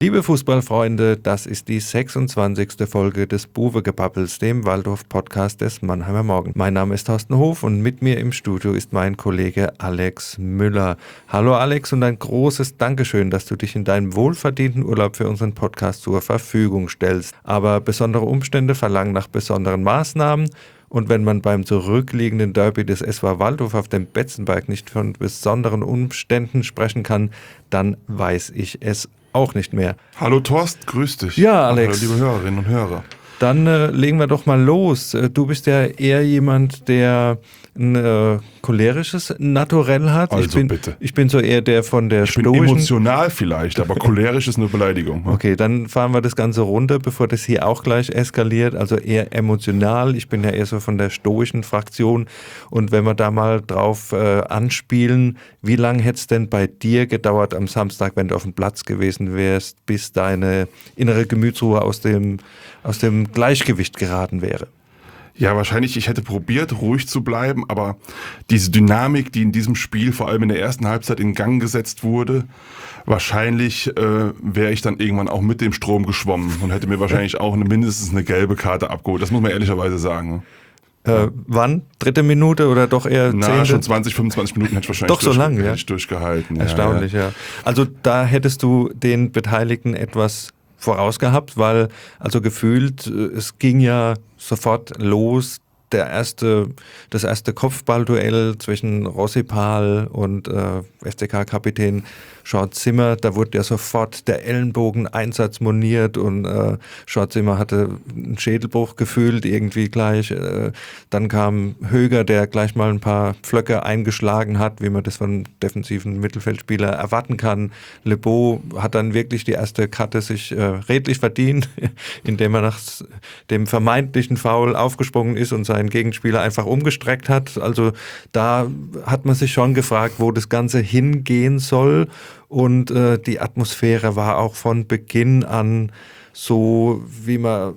Liebe Fußballfreunde, das ist die 26. Folge des Buwegebabbels, dem Waldorf-Podcast des Mannheimer Morgen. Mein Name ist Thorsten Hof und mit mir im Studio ist mein Kollege Alex Müller. Hallo Alex und ein großes Dankeschön, dass du dich in deinem wohlverdienten Urlaub für unseren Podcast zur Verfügung stellst. Aber besondere Umstände verlangen nach besonderen Maßnahmen. Und wenn man beim zurückliegenden Derby des SV Waldhof auf dem Betzenberg nicht von besonderen Umständen sprechen kann, dann weiß ich es auch nicht mehr. Hallo Thorsten, grüß dich. Ja, Alex. Hallo, liebe Hörerinnen und Hörer. Dann legen wir doch mal los. Du bist ja eher jemand, der ein cholerisches Naturell hat. Also bitte. Ich bin so eher der von der stoischen... Ich bin emotional vielleicht, aber cholerisch ist eine Beleidigung. Okay, dann fahren wir das Ganze runter, bevor das hier auch gleich eskaliert. Also eher emotional. Ich bin ja eher so von der stoischen Fraktion. Und wenn wir da mal drauf anspielen, wie lange hätte es denn bei dir gedauert am Samstag, wenn du auf dem Platz gewesen wärst, bis deine innere Gemütsruhe aus dem Gleichgewicht geraten wäre? Ja, wahrscheinlich, ich hätte probiert, ruhig zu bleiben, aber diese Dynamik, die in diesem Spiel vor allem in der ersten Halbzeit in Gang gesetzt wurde, wahrscheinlich wäre ich dann irgendwann auch mit dem Strom geschwommen und hätte mir wahrscheinlich auch mindestens eine gelbe Karte abgeholt. Das muss man ehrlicherweise sagen. Wann? 3. Minute oder doch eher 10.? Schon 20, 25 Minuten hätte ich wahrscheinlich doch so lang, ja? Durchgehalten. Erstaunlich, ja. Also da hättest du den Beteiligten etwas vorausgehabt, weil also gefühlt, es ging ja sofort los, das erste Kopfballduell zwischen Rossipal und FCK-Kapitän Short Zimmer, da wurde ja sofort der Ellenbogen-Einsatz moniert und Short Zimmer hatte einen Schädelbruch gefühlt irgendwie gleich. Dann kam Höger, der gleich mal ein paar Pflöcke eingeschlagen hat, wie man das von defensiven Mittelfeldspieler erwarten kann. Le Beau hat dann wirklich die erste Karte sich redlich verdient, indem er nach dem vermeintlichen Foul aufgesprungen ist und seinen Gegenspieler einfach umgestreckt hat. Also da hat man sich schon gefragt, wo das Ganze hingehen soll. Und die Atmosphäre war auch von Beginn an so, wie man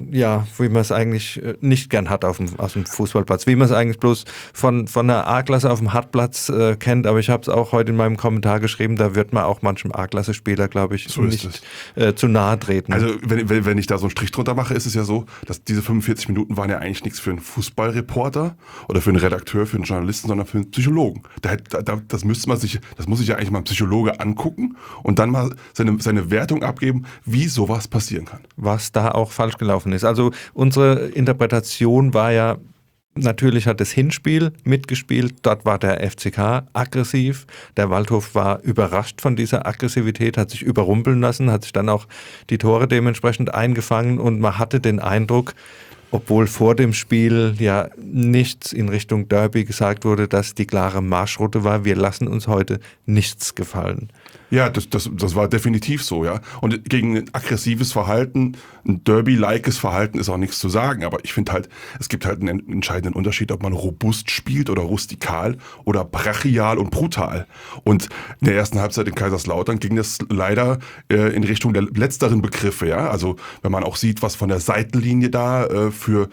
es eigentlich nicht gern hat auf dem Fußballplatz, wie man es eigentlich bloß von der A-Klasse auf dem Hartplatz kennt, aber ich habe es auch heute in meinem Kommentar geschrieben, da wird man auch manchem A-Klasse-Spieler, glaube ich, so nicht zu nahe treten. Also wenn ich da so einen Strich drunter mache, ist es ja so, dass diese 45 Minuten waren ja eigentlich nichts für einen Fußballreporter oder für einen Redakteur, für einen Journalisten, sondern für einen Psychologen. Das muss sich ja eigentlich mal ein Psychologe angucken und dann mal seine Wertung abgeben, wie sowas passieren kann. Was da auch falsch gelaufen ist. Also unsere Interpretation war ja, natürlich hat das Hinspiel mitgespielt, dort war der FCK aggressiv, der Waldhof war überrascht von dieser Aggressivität, hat sich überrumpeln lassen, hat sich dann auch die Tore dementsprechend eingefangen und man hatte den Eindruck, obwohl vor dem Spiel ja nichts in Richtung Derby gesagt wurde, dass die klare Marschroute war, wir lassen uns heute nichts gefallen. Ja, das war definitiv so, ja. Und gegen ein aggressives Verhalten, ein Derby-likes Verhalten ist auch nichts zu sagen. Aber ich finde halt, es gibt halt einen entscheidenden Unterschied, ob man robust spielt oder rustikal oder brachial und brutal. Und in der ersten Halbzeit in Kaiserslautern ging das leider in Richtung der letzteren Begriffe, ja. Also wenn man auch sieht, was von der Seitenlinie da für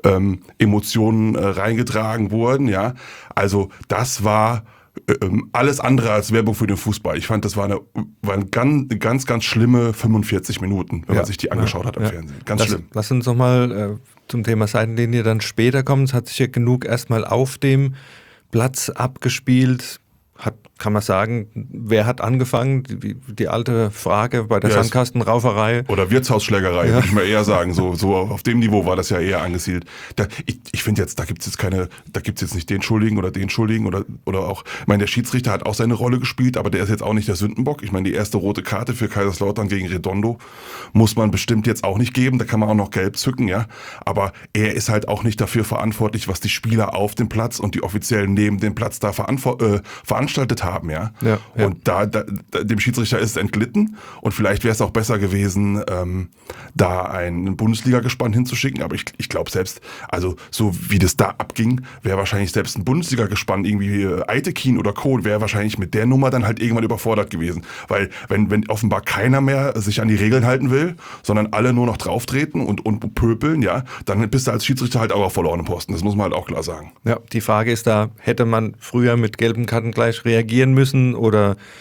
Emotionen reingetragen wurden, ja. Also das war alles andere als Werbung für den Fußball. Ich fand, das waren ganz, ganz schlimme 45 Minuten, wenn man sich die angeschaut hat am Fernsehen. Ganz schlimm. Lass uns nochmal zum Thema Seitenlinie dann später kommen. Es hat sich ja genug erstmal auf dem Platz abgespielt. Kann man sagen, wer hat angefangen? Die alte Frage bei der Sandkastenrauferei. Oder Wirtshausschlägerei, würde ich mal eher sagen. So auf dem Niveau war das ja eher angesiedelt. Ich finde jetzt, da gibt's jetzt nicht den Schuldigen oder den Schuldigen oder auch, ich meine, der Schiedsrichter hat auch seine Rolle gespielt, aber der ist jetzt auch nicht der Sündenbock. Ich meine, die erste rote Karte für Kaiserslautern gegen Redondo muss man bestimmt jetzt auch nicht geben. Da kann man auch noch gelb zücken, ja. Aber er ist halt auch nicht dafür verantwortlich, was die Spieler auf dem Platz und die Offiziellen neben dem Platz da veranstaltet haben, ja. Und dem Schiedsrichter ist es entglitten und vielleicht wäre es auch besser gewesen, da ein Bundesliga-Gespann hinzuschicken, aber ich glaube selbst, also so wie das da abging, wäre wahrscheinlich selbst ein Bundesliga-Gespann, irgendwie Eitekin oder Co., wäre wahrscheinlich mit der Nummer dann halt irgendwann überfordert gewesen, weil wenn offenbar keiner mehr sich an die Regeln halten will, sondern alle nur noch drauftreten und pöpeln, ja, dann bist du als Schiedsrichter halt auch auf verlorenen Posten, das muss man halt auch klar sagen. Ja, die Frage ist da, hätte man früher mit gelben Karten gleich reagieren müssen oder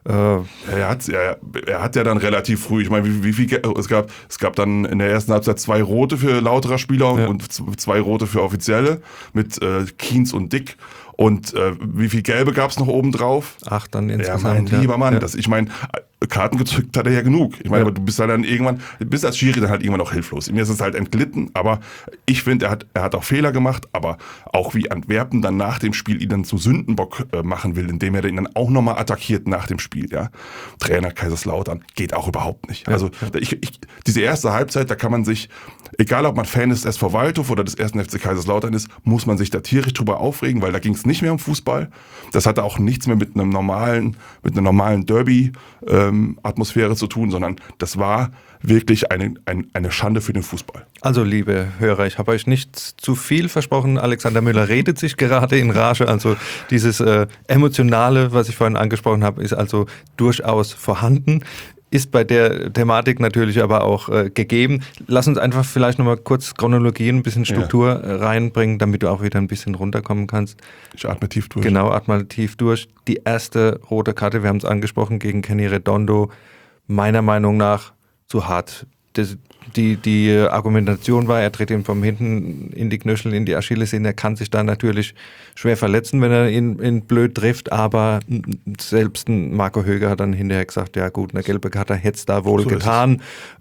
Er hat ja dann relativ früh, ich meine, es gab dann in der ersten Halbzeit 2 Rote für Lauterer Spieler und 2 Rote für Offizielle mit Kienz und Dick. Und wie viel Gelbe gab es noch oben drauf? 8 dann insgesamt. Ja, mein lieber Mann, ich meine, Karten gezückt hat er ja genug. Ich meine, aber du bist dann irgendwann, bist als Schiri dann halt irgendwann auch hilflos. Mir ist es halt entglitten, aber ich finde, er hat auch Fehler gemacht, aber auch wie Antwerpen dann nach dem Spiel ihn dann zu Sündenbock machen will, indem er den dann auch nochmal attackiert nach dem Spiel, ja. Trainer Kaiserslautern, geht auch überhaupt nicht. Also diese erste Halbzeit, da kann man sich, egal ob man Fan des SV Waldhof oder des 1. FC Kaiserslautern ist, muss man sich da tierisch drüber aufregen, weil da ging es nicht mehr um Fußball. Das hatte auch nichts mehr mit einer normalen Derby Atmosphäre zu tun, sondern das war wirklich eine Schande für den Fußball. Also liebe Hörer, ich habe euch nicht zu viel versprochen. Alexander Müller redet sich gerade in Rage. Also dieses Emotionale, was ich vorhin angesprochen habe, ist also durchaus vorhanden. Ist bei der Thematik natürlich aber auch gegeben. Lass uns einfach vielleicht nochmal kurz Chronologie, ein bisschen Struktur reinbringen, damit du auch wieder ein bisschen runterkommen kannst. Ich atme tief durch. Genau, atme tief durch. Die erste rote Karte, wir haben es angesprochen, gegen Kenny Redondo, meiner Meinung nach zu hart. Die Argumentation war, er tritt ihn von hinten in die Knöchel, in die Achillessehne. Er kann sich da natürlich schwer verletzen, wenn er ihn blöd trifft. Aber selbst ein Marco Höger hat dann hinterher gesagt, ja gut, eine gelbe Karte hätte es da wohl getan.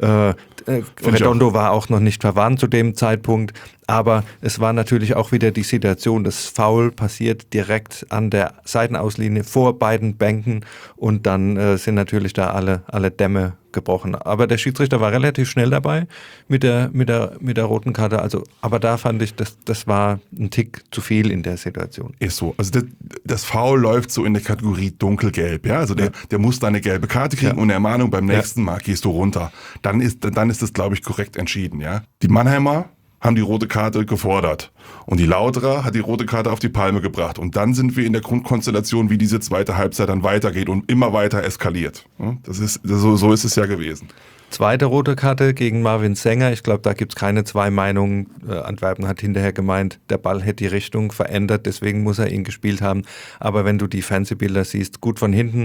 Redondo war auch noch nicht verwarnt zu dem Zeitpunkt. Aber es war natürlich auch wieder die Situation, das Foul passiert direkt an der Seitenauslinie vor beiden Bänken und dann sind natürlich da alle Dämme gebrochen. Aber der Schiedsrichter war relativ schnell dabei mit der roten Karte. Also, aber da fand ich, das war ein Tick zu viel in der Situation. Ist so. Also das Foul läuft so in der Kategorie dunkelgelb. Ja? Also der muss da eine gelbe Karte kriegen und eine Ermahnung, beim nächsten Mal gehst du runter. Dann ist das, glaube ich, korrekt entschieden. Ja? Die Mannheimer haben die rote Karte gefordert. Und die Lauterer hat die rote Karte auf die Palme gebracht. Und dann sind wir in der Grundkonstellation, wie diese zweite Halbzeit dann weitergeht und immer weiter eskaliert. So ist es ja gewesen. Zweite rote Karte gegen Marvin Sänger. Ich glaube, da gibt es keine zwei Meinungen. Antwerpen hat hinterher gemeint, der Ball hätte die Richtung verändert, deswegen muss er ihn gespielt haben. Aber wenn du die Fernsehbilder siehst, gut von hinten,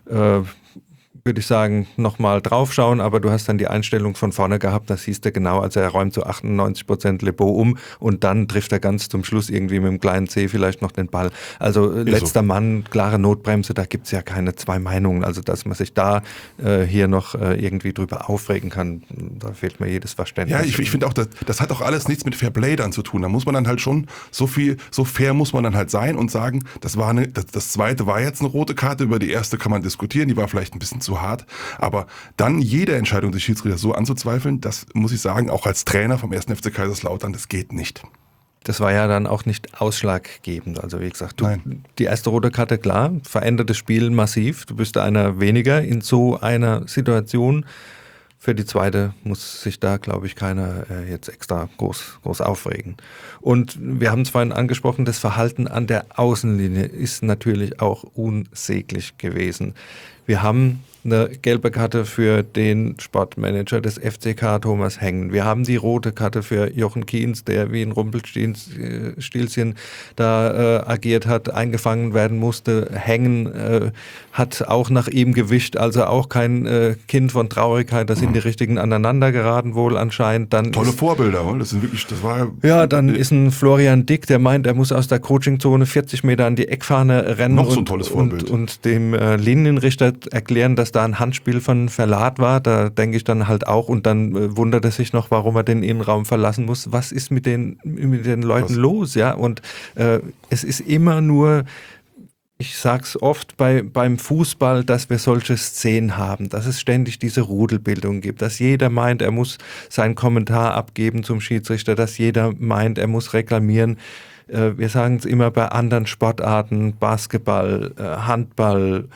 würde ich sagen, nochmal draufschauen, aber du hast dann die Einstellung von vorne gehabt, das siehst du genau, also er räumt zu 98% Lebeau um und dann trifft er ganz zum Schluss irgendwie mit dem kleinen C vielleicht noch den Ball. Also letzter Mann, klare Notbremse, da gibt es ja keine zwei Meinungen, also dass man sich da hier noch irgendwie drüber aufregen kann, da fehlt mir jedes Verständnis. Ja, ich finde auch, das hat auch alles nichts mit Fairplay dann zu tun, da muss man dann halt schon so fair muss man dann halt sein und sagen, das zweite war jetzt eine rote Karte, über die erste kann man diskutieren, die war vielleicht ein bisschen zu hart, aber dann jede Entscheidung des Schiedsrichters so anzuzweifeln, das muss ich sagen, auch als Trainer vom 1. FC Kaiserslautern, das geht nicht. Das war ja dann auch nicht ausschlaggebend, also wie gesagt, die erste rote Karte, klar, verändert das Spiel massiv, du bist einer weniger in so einer Situation. Für die zweite muss sich da, glaube ich, keiner jetzt extra groß aufregen. Und wir haben es vorhin angesprochen, das Verhalten an der Außenlinie ist natürlich auch unsäglich gewesen. Wir haben eine gelbe Karte für den Sportmanager des FCK, Thomas Hengen. Wir haben die rote Karte für Jochen Kienz, der wie ein Rumpelstilzchen da agiert hat, eingefangen werden musste. Hengen hat auch nach ihm gewischt, also auch kein Kind von Traurigkeit. Da sind die Richtigen aneinander geraten wohl anscheinend. Dann tolle Vorbilder, oder? Das sind wirklich, das war ja, dann ist ein Florian Dick, der meint, er muss aus der Coachingzone 40 Meter an die Eckfahne rennen noch so ein tolles Vorbild. Und dem Linienrichter erklären, dass da ein Handspiel von Verlat war. Da denke ich dann halt auch und dann wundert er sich noch, warum er den Innenraum verlassen muss. Was ist mit den Leuten los? Ja, und es ist immer nur, ich sag's oft beim Fußball, dass wir solche Szenen haben, dass es ständig diese Rudelbildung gibt, dass jeder meint, er muss seinen Kommentar abgeben zum Schiedsrichter, dass jeder meint, er muss reklamieren. Wir sagen es immer bei anderen Sportarten, Basketball, Handball,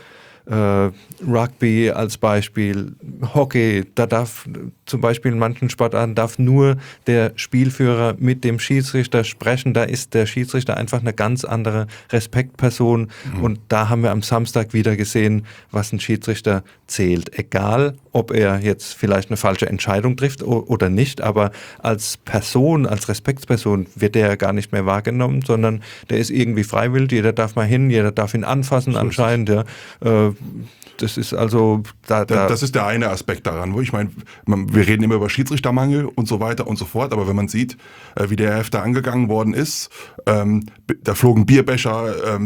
Rugby als Beispiel, Hockey, da darf zum Beispiel in manchen Sportarten darf nur der Spielführer mit dem Schiedsrichter sprechen, da ist der Schiedsrichter einfach eine ganz andere Respektperson und da haben wir am Samstag wieder gesehen, was ein Schiedsrichter zählt, egal ob er jetzt vielleicht eine falsche Entscheidung trifft oder nicht, aber als Person, als Respektsperson wird der ja gar nicht mehr wahrgenommen, sondern der ist irgendwie freiwillig, jeder darf mal hin, jeder darf ihn anfassen anscheinend, ja. das ist also... Das ist der eine Aspekt daran, wo ich meine, wir reden immer über Schiedsrichtermangel und so weiter und so fort, aber wenn man sieht, wie der RF da angegangen worden ist, da flogen Bierbecher,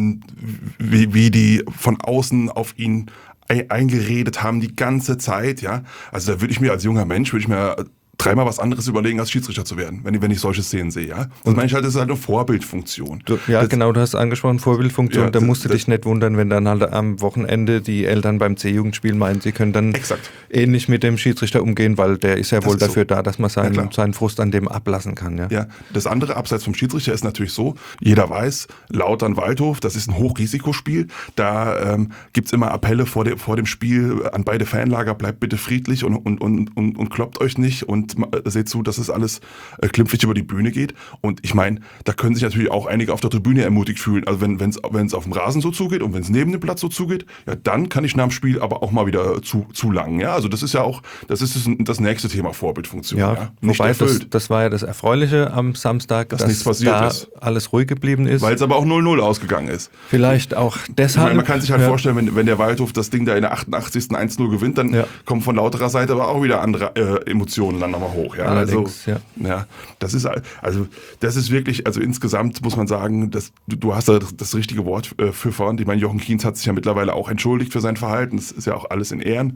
wie die von außen auf ihn eingeredet haben die ganze Zeit, ja. Also da würde ich mir als junger Mensch, dreimal was anderes überlegen, als Schiedsrichter zu werden, wenn ich solche Szenen sehe, ja. Und meine ich halt, das ist halt eine Vorbildfunktion. Genau, du hast angesprochen, Vorbildfunktion, da musst du dich nicht wundern, wenn dann halt am Wochenende die Eltern beim C-Jugendspiel meinen, sie können dann ähnlich mit dem Schiedsrichter umgehen, weil der ist ja wohl dafür da, dass man seinen Frust an dem ablassen kann, ja. Ja, das andere, abseits vom Schiedsrichter, ist natürlich so, jeder weiß, Lautern-Waldhof, das ist ein Hochrisikospiel, da gibt's immer Appelle vor dem Spiel an beide Fanlager, bleibt bitte friedlich und kloppt euch nicht und seht zu, dass es alles glimpflich über die Bühne geht. Und ich meine, da können sich natürlich auch einige auf der Tribüne ermutigt fühlen. Also wenn es auf dem Rasen so zugeht und wenn es neben dem Platz so zugeht, ja, dann kann ich nach dem Spiel aber auch mal wieder zu lang. Ja, also das ist ja auch, das nächste Thema Vorbildfunktion. Ja, nicht wobei das war ja das Erfreuliche am Samstag, dass nichts passiert ist. Alles ruhig geblieben ist. Weil es aber auch 0-0 ausgegangen ist. Vielleicht auch deshalb. Ich meine, man kann sich halt vorstellen, wenn der Waldhof das Ding da in der 88. 1-0 gewinnt, dann kommen von lauterer Seite aber auch wieder andere Emotionen dann nochmal hoch. Ja, allerdings, das ist wirklich, also insgesamt muss man sagen, du hast da das richtige Wort für verwandt. Ich meine, Jochen Kienz hat sich ja mittlerweile auch entschuldigt für sein Verhalten. Das ist ja auch alles in Ehren.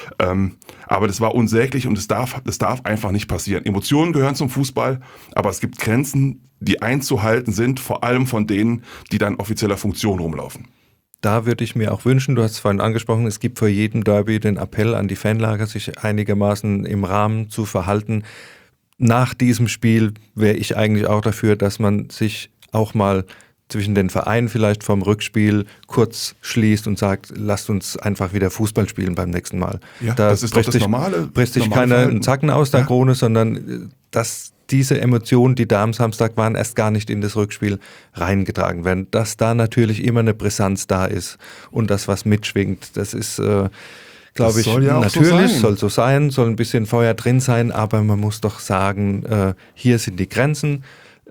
Aber das war unsäglich und das darf einfach nicht passieren. Emotionen gehören zum Fußball, aber es gibt Grenzen, die einzuhalten sind, vor allem von denen, die dann offizieller Funktion rumlaufen. Da würde ich mir auch wünschen, du hast es vorhin angesprochen, es gibt vor jedem Derby den Appell an die Fanlager, sich einigermaßen im Rahmen zu verhalten. Nach diesem Spiel wäre ich eigentlich auch dafür, dass man sich auch mal zwischen den Vereinen vielleicht vom Rückspiel kurz schließt und sagt, lasst uns einfach wieder Fußball spielen beim nächsten Mal. Ja, das ist doch das Normale. Bricht sich keiner einen Zacken aus der Krone, sondern dass diese Emotionen, die da am Samstag waren, erst gar nicht in das Rückspiel reingetragen werden. Dass da natürlich immer eine Brisanz da ist und das, was mitschwingt, das ist, glaube ich, natürlich, soll so sein, soll ein bisschen Feuer drin sein, aber man muss doch sagen, hier sind die Grenzen.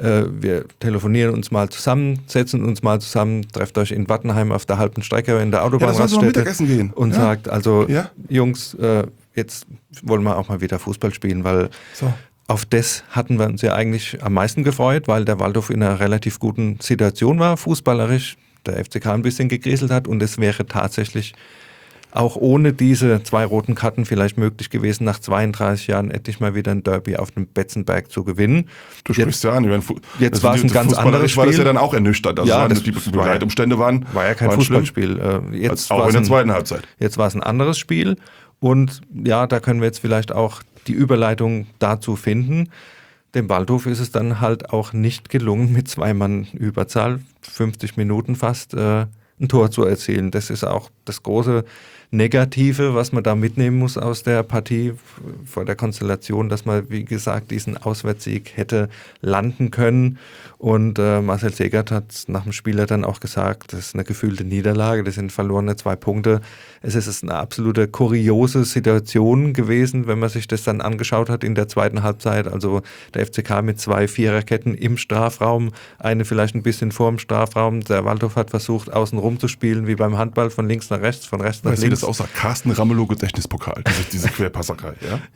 Wir telefonieren uns mal zusammen, setzen uns mal zusammen, trefft euch in Wattenheim auf der halben Strecke in der Autobahnraststätte und sagt, also Jungs, jetzt wollen wir auch mal wieder Fußball spielen, weil auf das hatten wir uns ja eigentlich am meisten gefreut, weil der Waldhof in einer relativ guten Situation war, fußballerisch, der FCK ein bisschen gegräselt hat und es wäre tatsächlich auch ohne diese 2 roten Karten vielleicht möglich gewesen, nach 32 Jahren endlich mal wieder ein Derby auf dem Betzenberg zu gewinnen. Du sprichst ja an. Jetzt war es ein ganz anderes Spiel. War das ja dann auch ernüchternd. Also die Begleitumstände waren ja kein Fußballspiel. Auch in der zweiten Halbzeit. Jetzt war es ein anderes Spiel und ja, da können wir jetzt vielleicht auch die Überleitung dazu finden. Dem Waldhof ist es dann halt auch nicht gelungen, mit 2 Mann Überzahl, 50 Minuten fast, ein Tor zu erzielen. Das ist auch das große Negative, was man da mitnehmen muss aus der Partie vor der Konstellation, dass man, wie gesagt, diesen Auswärtssieg hätte landen können. Und Marcel Segert hat nach dem Spiel dann auch gesagt, das ist eine gefühlte Niederlage, das sind verlorene 2 Punkte. Es ist eine absolute kuriose Situation gewesen, wenn man sich das dann angeschaut hat in der zweiten Halbzeit. Also der FCK mit 2 Viererketten im Strafraum, eine vielleicht ein bisschen vor dem Strafraum. Der Waldhof hat versucht, außen rum zu spielen, wie beim Handball, von links nach rechts, von rechts nach links. Das außer Carsten Ramelow Gedächtnispokal, diese Querpasserei.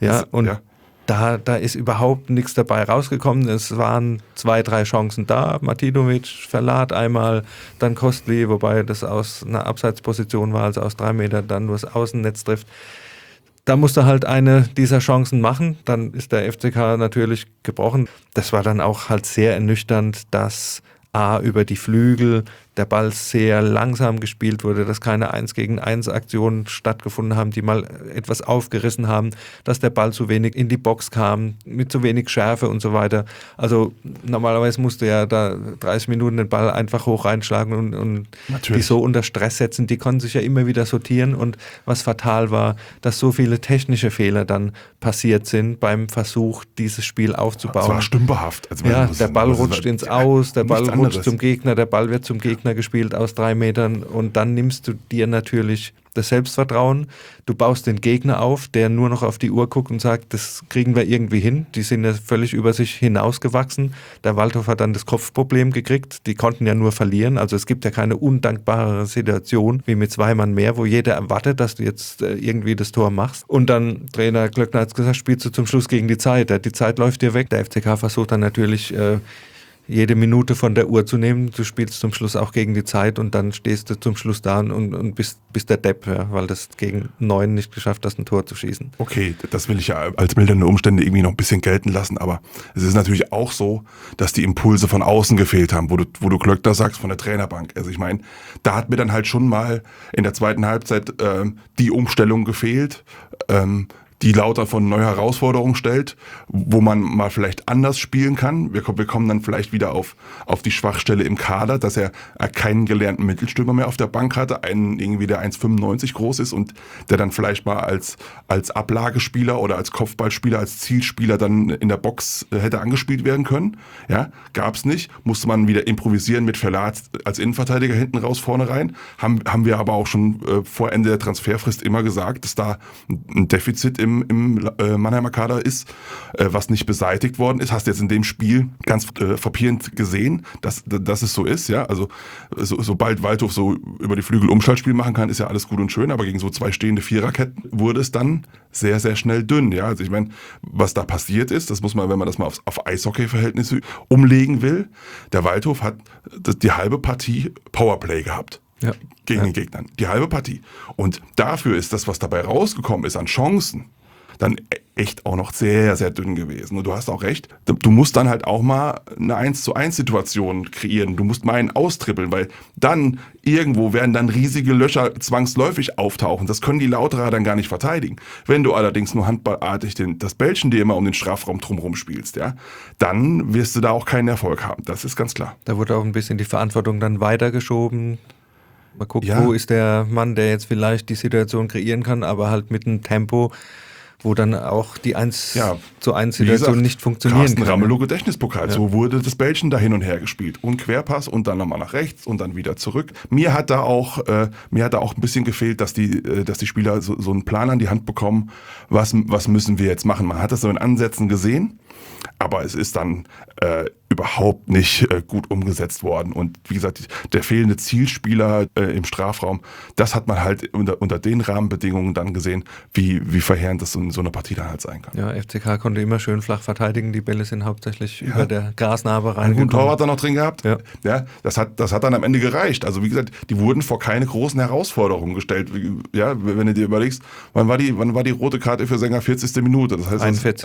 Da ist überhaupt nichts dabei rausgekommen. Es waren 2, 3 Chancen da. Martinovic verlat einmal, dann Kostli, wobei das aus einer Abseitsposition war, also aus 3 Metern, dann nur das Außennetz trifft. Da musste halt eine dieser Chancen machen. Dann ist der FCK natürlich gebrochen. Das war dann auch halt sehr ernüchternd, dass über die Flügel der Ball sehr langsam gespielt wurde, dass keine 1-gegen-1 Aktionen stattgefunden haben, die mal etwas aufgerissen haben, dass der Ball zu wenig in die Box kam, mit zu wenig Schärfe und so weiter. Also normalerweise musste ja da 30 Minuten den Ball einfach hoch reinschlagen und die so unter Stress setzen, die konnten sich ja immer wieder sortieren und was fatal war, dass so viele technische Fehler dann passiert sind beim Versuch, dieses Spiel aufzubauen. Das war stümperhaft. Also der Ball rutscht ins Aus, der Ball rutscht zum Gegner, der Ball wird zum Gegner Klöckner gespielt aus 3 Metern und dann nimmst du dir natürlich das Selbstvertrauen, du baust den Gegner auf, der nur noch auf die Uhr guckt und sagt, das kriegen wir irgendwie hin, die sind ja völlig über sich hinausgewachsen. Der Waldhof hat dann das Kopfproblem gekriegt, die konnten ja nur verlieren, also es gibt ja keine undankbare Situation wie mit 2 Mann mehr, wo jeder erwartet, dass du jetzt irgendwie das Tor machst und dann Trainer Klöckner hat gesagt, spielst du zum Schluss gegen die Zeit, die Zeit läuft dir weg, der FCK versucht dann natürlich jede Minute von der Uhr zu nehmen. Du spielst zum Schluss auch gegen die Zeit und dann stehst du zum Schluss da und bist der Depp, ja, weil das gegen 9 nicht geschafft hast, ein Tor zu schießen. Okay, das will ich ja als mildernde Umstände irgendwie noch ein bisschen gelten lassen, aber es ist natürlich auch so, dass die Impulse von außen gefehlt haben, wo du Klöckner sagst, von der Trainerbank. Also ich meine, da hat mir dann halt schon mal in der zweiten Halbzeit die Umstellung gefehlt, die lauter von neue Herausforderungen stellt, wo man mal vielleicht anders spielen kann. Wir kommen dann vielleicht wieder auf die Schwachstelle im Kader, dass er keinen gelernten Mittelstürmer mehr auf der Bank hatte, einen irgendwie der 1,95 groß ist und der dann vielleicht mal als Ablagespieler oder als Kopfballspieler, als Zielspieler dann in der Box hätte angespielt werden können. Ja, gab's nicht. Musste man wieder improvisieren mit Verlat als Innenverteidiger hinten raus, vorne rein. Haben wir aber auch schon vor Ende der Transferfrist immer gesagt, dass da ein Defizit im Mannheimer Kader ist, was nicht beseitigt worden ist. Hast du jetzt in dem Spiel ganz frappierend gesehen, dass es so ist. Ja, also sobald Waldhof so über die Flügel Umschaltspiel machen kann, ist ja alles gut und schön, aber gegen so 2 stehende Viererketten wurde es dann sehr, sehr schnell dünn. Ja, also ich meine, was da passiert ist, das muss man, wenn man das mal auf Eishockey-Verhältnisse umlegen will, der Waldhof hat die halbe Partie Powerplay gehabt. Ja. Gegen den Gegnern. Die halbe Partie. Und dafür ist das, was dabei rausgekommen ist an Chancen, dann echt auch noch sehr, sehr dünn gewesen. Und du hast auch recht, du musst dann halt auch mal eine 1-zu-1-Situation kreieren. Du musst mal einen austrippeln, weil dann irgendwo werden dann riesige Löcher zwangsläufig auftauchen. Das können die Lauterer dann gar nicht verteidigen. Wenn du allerdings nur handballartig das Bällchen dir immer um den Strafraum drumherum spielst, ja, dann wirst du da auch keinen Erfolg haben. Das ist ganz klar. Da wurde auch ein bisschen die Verantwortung dann weitergeschoben. Mal gucken, wo ist der Mann, der jetzt vielleicht die Situation kreieren kann, aber halt mit einem Tempo, wo dann auch die 1-zu-1-Situation nicht funktionieren Carsten kann. Ramelow Gedächtnispokal. Ja. So wurde das Bällchen da hin und her gespielt. Und Querpass und dann nochmal nach rechts und dann wieder zurück. Mir hat da auch ein bisschen gefehlt, dass die Spieler so einen Plan an die Hand bekommen, was müssen wir jetzt machen. Man hat das so in Ansätzen gesehen, aber es ist dann überhaupt nicht gut umgesetzt worden. Und wie gesagt, der fehlende Zielspieler im Strafraum, das hat man halt unter den Rahmenbedingungen dann gesehen, wie verheerend das in so einer Partie dann halt sein kann. Ja, FCK konnte immer schön flach verteidigen. Die Bälle sind hauptsächlich über der Grasnarbe reingekommen. Einen guten Torwart da noch drin gehabt. Ja, das hat dann am Ende gereicht. Also wie gesagt, die wurden vor keine großen Herausforderungen gestellt. Ja, wenn du dir überlegst, wann war die rote Karte für Sänger 40. Minute? Das heißt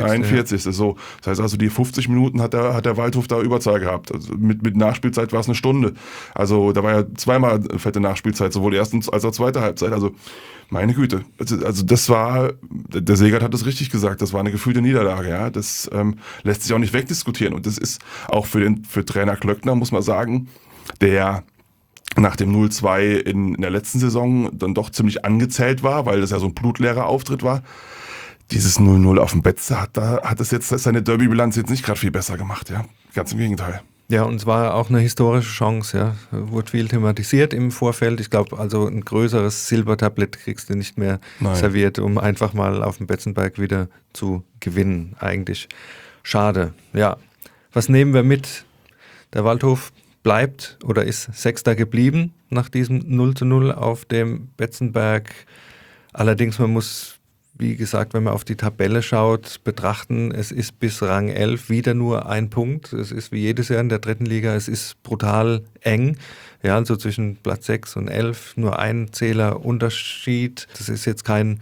41. Ja. So. Das heißt also, die 50 Minuten hat der Waldhof da Überzahl gehabt. Also mit Nachspielzeit war es eine Stunde. Also da war ja zweimal fette Nachspielzeit, sowohl erste als auch zweite Halbzeit. Also meine Güte. Also das war, der Segert hat es richtig gesagt, das war eine gefühlte Niederlage. Ja, das lässt sich auch nicht wegdiskutieren. Und das ist auch für Trainer Klöckner, muss man sagen, der nach dem 0-2 in der letzten Saison dann doch ziemlich angezählt war, weil das ja so ein blutleerer Auftritt war. Dieses 0-0 auf dem Betze hat es jetzt seine Derby-Bilanz jetzt nicht gerade viel besser gemacht, ja. Ganz im Gegenteil. Ja, und es war auch eine historische Chance, ja. Wurde viel thematisiert im Vorfeld. Ich glaube, also ein größeres Silbertablett kriegst du nicht mehr serviert, um einfach mal auf dem Betzenberg wieder zu gewinnen. Eigentlich schade. Ja, was nehmen wir mit? Der Waldhof bleibt oder ist Sechster geblieben nach diesem 0-0 auf dem Betzenberg. Allerdings, man muss, wie gesagt, wenn man auf die Tabelle schaut, betrachten, es ist bis Rang 11 wieder nur ein Punkt. Es ist wie jedes Jahr in der dritten Liga, es ist brutal eng. Ja, also zwischen Platz 6 und 11 nur ein Zähler Unterschied. Das ist jetzt kein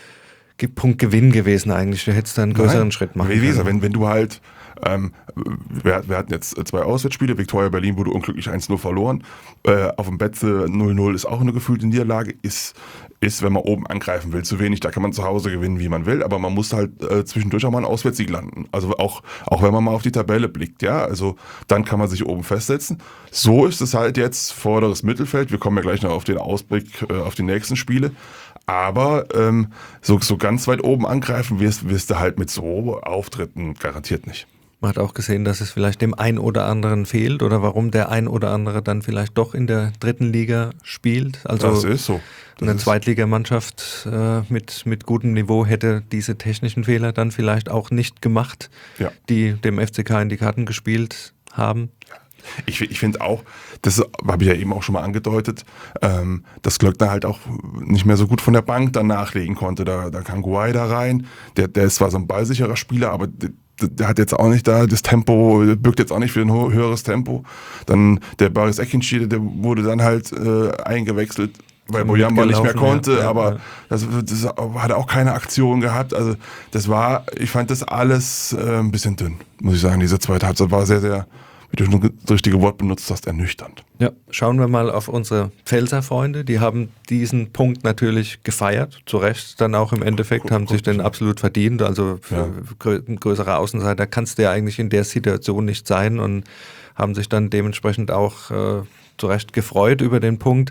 Punktgewinn gewesen eigentlich. Du hättest da einen größeren Schritt machen können. Wenn du halt, wir hatten jetzt 2 Auswärtsspiele, Viktoria Berlin wurde unglücklich 1-0 verloren. Auf dem Betze 0-0 ist auch eine gefühlte Niederlage, ist, wenn man oben angreifen will, zu wenig. Da kann man zu Hause gewinnen, wie man will, aber man muss halt zwischendurch auch mal einen Auswärtssieg landen. Also auch wenn man mal auf die Tabelle blickt, ja, also dann kann man sich oben festsetzen. So ist es halt jetzt vorderes Mittelfeld. Wir kommen ja gleich noch auf den Ausblick auf die nächsten Spiele. Aber so ganz weit oben angreifen wirst du halt mit so Auftritten garantiert nicht. Man hat auch gesehen, dass es vielleicht dem ein oder anderen fehlt oder warum der ein oder andere dann vielleicht doch in der dritten Liga spielt. Also das ist so. Eine Zweitligamannschaft mit gutem Niveau hätte diese technischen Fehler dann vielleicht auch nicht gemacht, die dem FCK in die Karten gespielt haben. Ich finde auch, das habe ich ja eben auch schon mal angedeutet, dass Glöckner halt auch nicht mehr so gut von der Bank dann nachlegen konnte. Da kam Guay da rein, der ist zwar so ein ballsicherer Spieler, aber der hat jetzt auch nicht da das Tempo, birgt jetzt auch nicht für ein höheres Tempo. Dann der Baris Ekinci, der wurde dann halt eingewechselt, weil Boyamba nicht mehr konnte, aber das hat auch keine Aktion gehabt. Also ich fand das alles ein bisschen dünn, muss ich sagen. Diese zweite Halbzeit war sehr, sehr, wie du schon das richtige Wort benutzt hast, ernüchternd. Ja, schauen wir mal auf unsere Pfälzer Freunde. Die haben diesen Punkt natürlich gefeiert, zu Recht dann auch im Endeffekt, haben sich den absolut verdient. Also ein größerer Außenseiter kannst du ja eigentlich in der Situation nicht sein und haben sich dann dementsprechend auch zu Recht gefreut über den Punkt.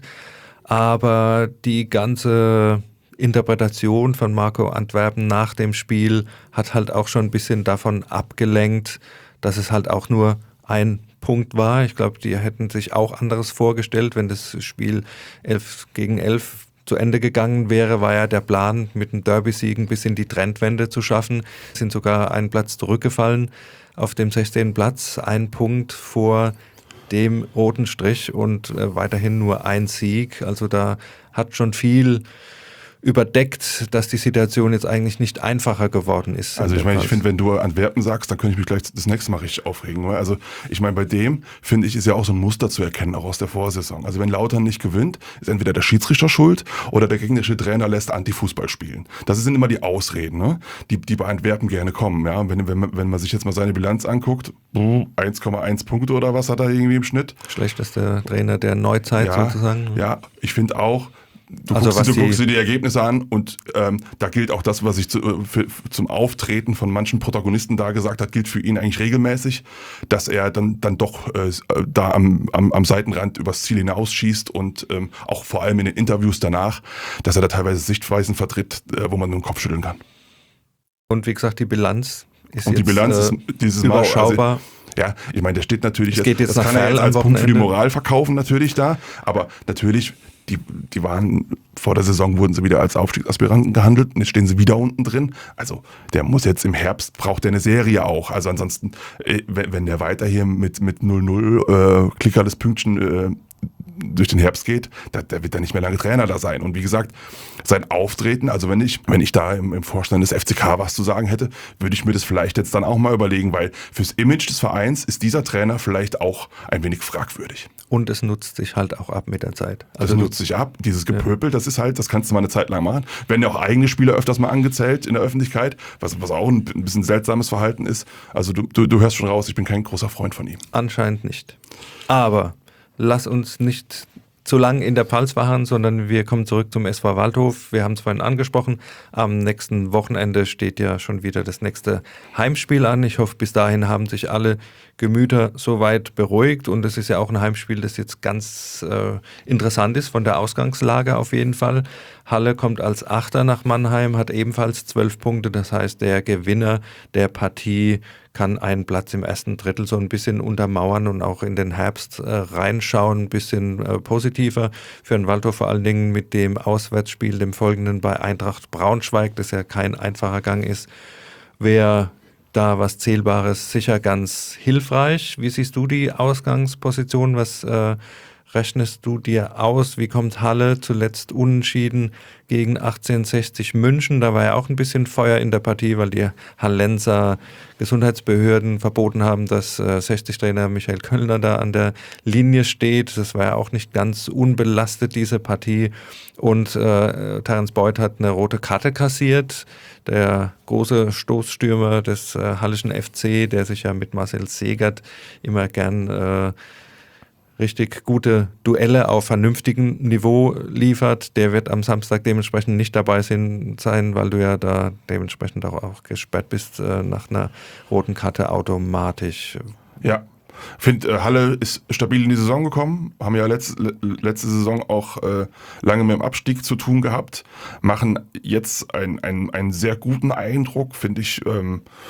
Aber die ganze Interpretation von Marco Antwerpen nach dem Spiel hat halt auch schon ein bisschen davon abgelenkt, dass es halt auch nur ein Punkt war. Ich glaube, die hätten sich auch anderes vorgestellt, wenn das Spiel 11-11 zu Ende gegangen wäre, war ja der Plan, mit dem Derby-Siegen bis in die Trendwende zu schaffen. Sind sogar einen Platz zurückgefallen auf dem 16. Platz, ein Punkt vor dem roten Strich und weiterhin nur ein Sieg. Also da hat schon viel überdeckt, dass die Situation jetzt eigentlich nicht einfacher geworden ist. Also ich meine, ich finde, wenn du Antwerpen sagst, dann könnte ich mich gleich das nächste Mal richtig aufregen. Also ich meine, bei dem, finde ich, ist ja auch so ein Muster zu erkennen, auch aus der Vorsaison. Also wenn Lautern nicht gewinnt, ist entweder der Schiedsrichter schuld oder der gegnerische Trainer lässt Antifußball spielen. Das sind immer die Ausreden, ne? die bei Antwerpen gerne kommen. Ja? Wenn man sich jetzt mal seine Bilanz anguckt, 1,1 Punkte oder was hat er irgendwie im Schnitt. Schlechtester Trainer der Neuzeit sozusagen. Ja, ich finde auch, Du guckst dir die Ergebnisse an und da gilt auch das, was ich zum Auftreten von manchen Protagonisten da gesagt hat, gilt für ihn eigentlich regelmäßig, dass er dann doch da am Seitenrand übers Ziel hinausschießt und auch vor allem in den Interviews danach, dass er da teilweise Sichtweisen vertritt, wo man nur den Kopf schütteln kann. Und wie gesagt, die Bilanz ist dieses überschaubar. Mal, ja, ich meine, der steht natürlich, das kann er jetzt als Punkt für die Moral verkaufen natürlich da, aber natürlich, die waren, vor der Saison wurden sie wieder als Aufstiegsaspiranten gehandelt und jetzt stehen sie wieder unten drin. Also der muss jetzt im Herbst, braucht der eine Serie auch. Also ansonsten, wenn der weiter hier mit 0-0 klickerles Pünktchen durch den Herbst geht, der wird dann nicht mehr lange Trainer da sein. Und wie gesagt, sein Auftreten, also wenn ich da im Vorstand des FCK was zu sagen hätte, würde ich mir das vielleicht jetzt dann auch mal überlegen, weil fürs Image des Vereins ist dieser Trainer vielleicht auch ein wenig fragwürdig. Und es nutzt sich halt auch ab mit der Zeit. Also nutzt sich ab, dieses Gepöbel, das kannst du mal eine Zeit lang machen. Werden ja auch eigene Spieler öfters mal angezählt in der Öffentlichkeit, was auch ein bisschen seltsames Verhalten ist. Also du hörst schon raus, ich bin kein großer Freund von ihm. Anscheinend nicht. Aber lass uns nicht zu lang in der Pfalz verharren, sondern wir kommen zurück zum SV Waldhof. Wir haben es vorhin angesprochen, am nächsten Wochenende steht ja schon wieder das nächste Heimspiel an. Ich hoffe, bis dahin haben sich alle Gemüter soweit beruhigt und es ist ja auch ein Heimspiel, das jetzt ganz interessant ist von der Ausgangslage auf jeden Fall. Halle kommt als Achter nach Mannheim, hat ebenfalls 12 Punkte, das heißt der Gewinner der Partie kann einen Platz im ersten Drittel so ein bisschen untermauern und auch in den Herbst reinschauen, ein bisschen positiver für den Waldhof, vor allen Dingen mit dem Auswärtsspiel, dem folgenden bei Eintracht Braunschweig, das ja kein einfacher Gang ist, wäre da was Zählbares sicher ganz hilfreich. Wie siehst du die Ausgangsposition? Was rechnest du dir aus? Wie kommt Halle zuletzt unentschieden gegen 1860 München? Da war ja auch ein bisschen Feuer in der Partie, weil die Hallenser Gesundheitsbehörden verboten haben, dass 60-Trainer Michael Köllner da an der Linie steht. Das war ja auch nicht ganz unbelastet, diese Partie. Und Terence Boyd hat eine rote Karte kassiert. Der große Stoßstürmer des Hallischen FC, der sich ja mit Marcel Segert immer gern richtig gute Duelle auf vernünftigem Niveau liefert, der wird am Samstag dementsprechend nicht dabei sein, weil du ja da dementsprechend auch gesperrt bist nach einer roten Karte automatisch. Ja, finde Halle ist stabil in die Saison gekommen, haben ja letzte Saison auch lange mit dem Abstieg zu tun gehabt, machen jetzt einen sehr guten Eindruck, finde ich.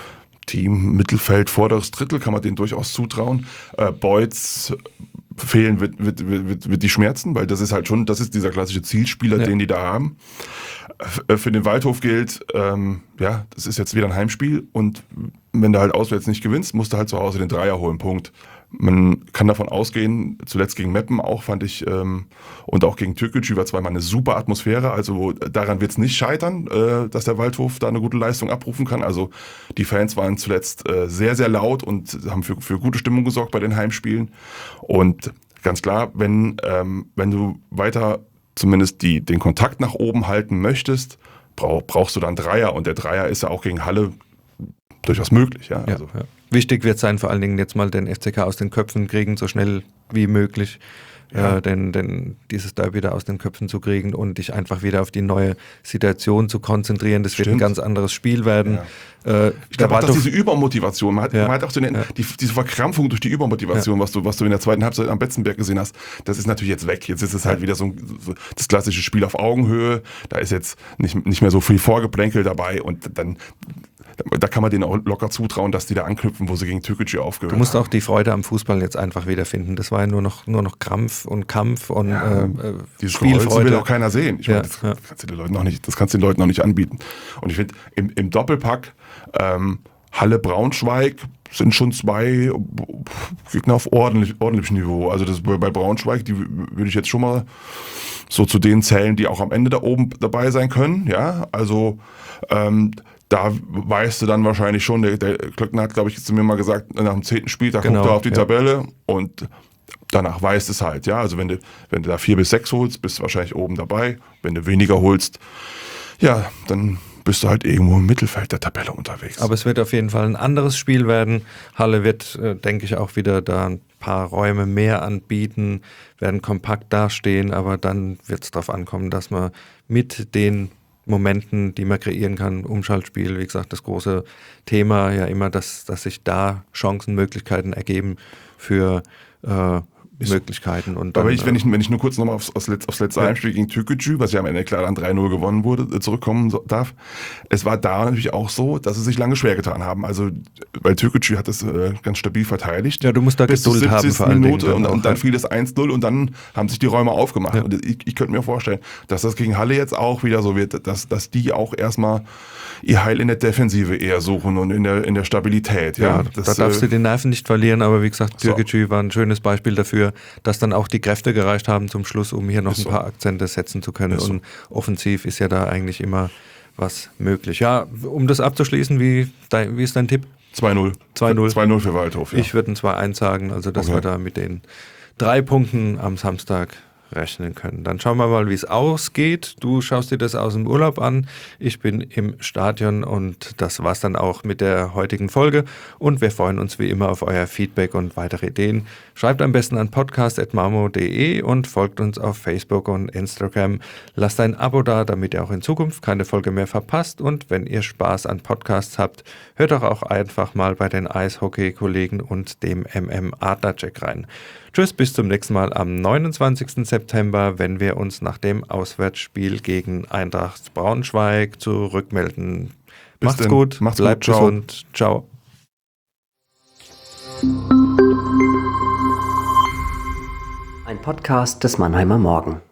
Team, Mittelfeld, vorderes Drittel kann man denen durchaus zutrauen. Boyds fehlen wird die schmerzen, weil das ist halt schon, das ist dieser klassische Zielspieler, den die da haben. Für den Waldhof gilt, das ist jetzt wieder ein Heimspiel und wenn du halt auswärts nicht gewinnst, musst du halt zu Hause den Dreier holen, Punkt. Man kann davon ausgehen, zuletzt gegen Meppen auch, fand ich, und auch gegen Türkgücü war zweimal eine super Atmosphäre, also daran wird es nicht scheitern, dass der Waldhof da eine gute Leistung abrufen kann. Also die Fans waren zuletzt sehr, sehr laut und haben für gute Stimmung gesorgt bei den Heimspielen. Und ganz klar, wenn du weiter zumindest den Kontakt nach oben halten möchtest, brauchst du dann Dreier und der Dreier ist ja auch gegen Halle durchaus möglich. Ja, also. Ja. Wichtig wird sein, vor allen Dingen jetzt mal den FCK aus den Köpfen kriegen, so schnell wie möglich, denn dieses Derby da aus den Köpfen zu kriegen und dich einfach wieder auf die neue Situation zu konzentrieren. Das wird ein ganz anderes Spiel werden. Ja. Ich glaube auch, dass diese Übermotivation, man hat auch so diese Verkrampfung durch die Übermotivation, was du in der zweiten Halbzeit am Betzenberg gesehen hast, das ist natürlich jetzt weg. Jetzt ist es halt wieder so das klassische Spiel auf Augenhöhe. Da ist jetzt nicht mehr so viel Vorgeplänkel dabei und dann da kann man denen auch locker zutrauen, dass die da anknüpfen, wo sie gegen Türkgücü aufgehört haben. Du musst auch die Freude am Fußball jetzt einfach wiederfinden. Das war ja nur noch Krampf und Kampf und dieses Spielfreude. Das will auch keiner sehen. Ich meine, das kannst du den Leuten noch nicht anbieten. Und ich finde, im Doppelpack Halle-Braunschweig sind schon zwei Gegner auf ordentlichem Niveau. Also das bei Braunschweig, die würde ich jetzt schon mal so zu denen zählen, die auch am Ende da oben dabei sein können. Ja, also da weißt du dann wahrscheinlich schon, der Klöckner hat, glaube ich, zu mir mal gesagt, nach dem 10. Spieltag guckt er auf die Tabelle und danach weißt es halt. Ja, also wenn du da 4 bis 6 holst, bist du wahrscheinlich oben dabei. Wenn du weniger holst, ja, dann bist du halt irgendwo im Mittelfeld der Tabelle unterwegs. Aber es wird auf jeden Fall ein anderes Spiel werden. Halle wird, denke ich, auch wieder da ein paar Räume mehr anbieten, werden kompakt dastehen, aber dann wird es darauf ankommen, dass man mit den Momenten, die man kreieren kann, Umschaltspiel, wie gesagt, das große Thema ja immer, dass sich da Chancen, Möglichkeiten ergeben für Möglichkeiten. Und dann, aber wenn ich nur kurz nochmal aufs letzte Heimspiel gegen Türkgücü, was ja am Ende klar dann 3-0 gewonnen wurde, zurückkommen darf. Es war da natürlich auch so, dass sie sich lange schwer getan haben. Also, weil Türkgücü hat das ganz stabil verteidigt. Ja, du musst da Geduld haben vor allen Dingen. Und dann fiel das 1-0 und dann haben sich die Räume aufgemacht. Ja. Und ich könnte mir vorstellen, dass das gegen Halle jetzt auch wieder so wird, dass die auch erstmal ihr Heil in der Defensive eher suchen und in der Stabilität. Ja, da darfst du den Nerven nicht verlieren, aber wie gesagt, Türkgücü war ein schönes Beispiel dafür, dass dann auch die Kräfte gereicht haben zum Schluss, um hier noch ein paar Akzente setzen zu können. Und offensiv ist ja da eigentlich immer was möglich. Ja, um das abzuschließen, wie ist dein Tipp? 2-0. 2-0 für Waldhof, ja. Ich würde ein 2-1 sagen, also dass wir da mit den 3 Punkten am Samstag rechnen können. Dann schauen wir mal, wie es ausgeht. Du schaust dir das aus dem Urlaub an. Ich bin im Stadion und das war's dann auch mit der heutigen Folge und wir freuen uns wie immer auf euer Feedback und weitere Ideen. Schreibt am besten an podcast@marmo.de und folgt uns auf Facebook und Instagram. Lasst ein Abo da, damit ihr auch in Zukunft keine Folge mehr verpasst und wenn ihr Spaß an Podcasts habt, hört doch auch einfach mal bei den Eishockey-Kollegen und dem Adlercheck rein. Tschüss, bis zum nächsten Mal am 29. September, wenn wir uns nach dem Auswärtsspiel gegen Eintracht Braunschweig zurückmelden. Macht's gut, bleibt gesund. Ciao. Ein Podcast des Mannheimer Morgen.